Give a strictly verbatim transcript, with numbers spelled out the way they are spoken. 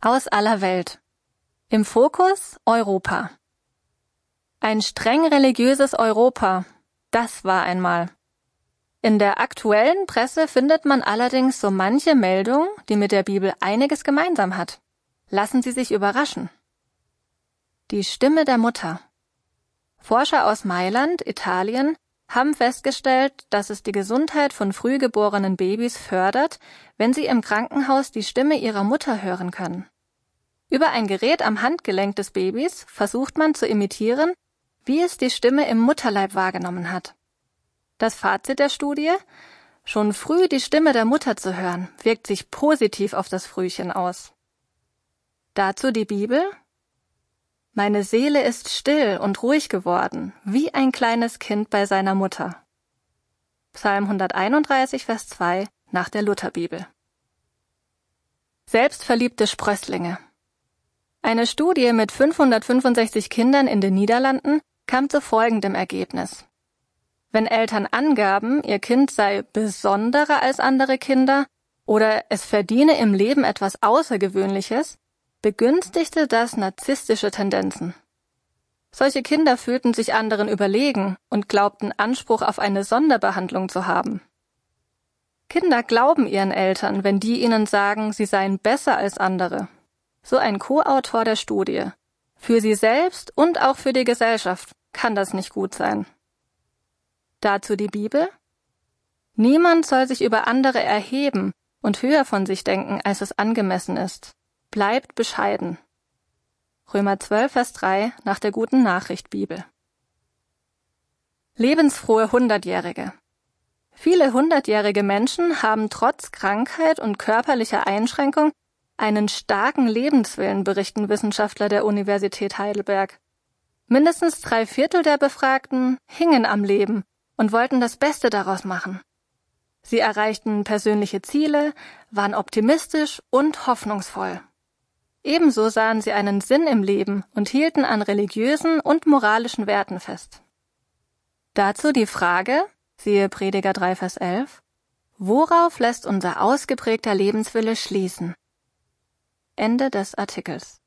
Aus aller Welt. Im Fokus Europa. Ein streng religiöses Europa, das war einmal. In der aktuellen Presse findet man allerdings so manche Meldung, die mit der Bibel einiges gemeinsam hat. Lassen Sie sich überraschen. Die Stimme der Mutter. Forscher aus Mailand, Italien, haben festgestellt, dass es die Gesundheit von frühgeborenen Babys fördert, wenn sie im Krankenhaus die Stimme ihrer Mutter hören können. Über ein Gerät am Handgelenk des Babys versucht man zu imitieren, wie es die Stimme im Mutterleib wahrgenommen hat. Das Fazit der Studie: Schon früh die Stimme der Mutter zu hören, wirkt sich positiv auf das Frühchen aus. Dazu die Bibel: Meine Seele ist still und ruhig geworden, wie ein kleines Kind bei seiner Mutter. Psalm hunderteinunddreißig, Vers zwei nach der Lutherbibel. Selbstverliebte Sprösslinge. Eine Studie mit fünfhundertfünfundsechzig Kindern in den Niederlanden kam zu folgendem Ergebnis. Wenn Eltern angaben, ihr Kind sei besonderer als andere Kinder oder es verdiene im Leben etwas Außergewöhnliches, begünstigte das narzisstische Tendenzen. Solche Kinder fühlten sich anderen überlegen und glaubten Anspruch auf eine Sonderbehandlung zu haben. Kinder glauben ihren Eltern, wenn die ihnen sagen, sie seien besser als andere. So ein Co-Autor der Studie. Für sie selbst und auch für die Gesellschaft kann das nicht gut sein. Dazu die Bibel: Niemand soll sich über andere erheben und höher von sich denken, als es angemessen ist. Bleibt bescheiden. Römer zwölf, Vers drei nach der Guten Nachricht Bibel. Lebensfrohe Hundertjährige. Viele hundertjährige Menschen haben trotz Krankheit und körperlicher Einschränkung einen starken Lebenswillen, berichten Wissenschaftler der Universität Heidelberg. Mindestens drei Viertel der Befragten hingen am Leben und wollten das Beste daraus machen. Sie erreichten persönliche Ziele, waren optimistisch und hoffnungsvoll. Ebenso sahen sie einen Sinn im Leben und hielten an religiösen und moralischen Werten fest. Dazu die Frage, siehe Prediger drei, Vers elf, worauf lässt unser ausgeprägter Lebenswille schließen? Ende des Artikels.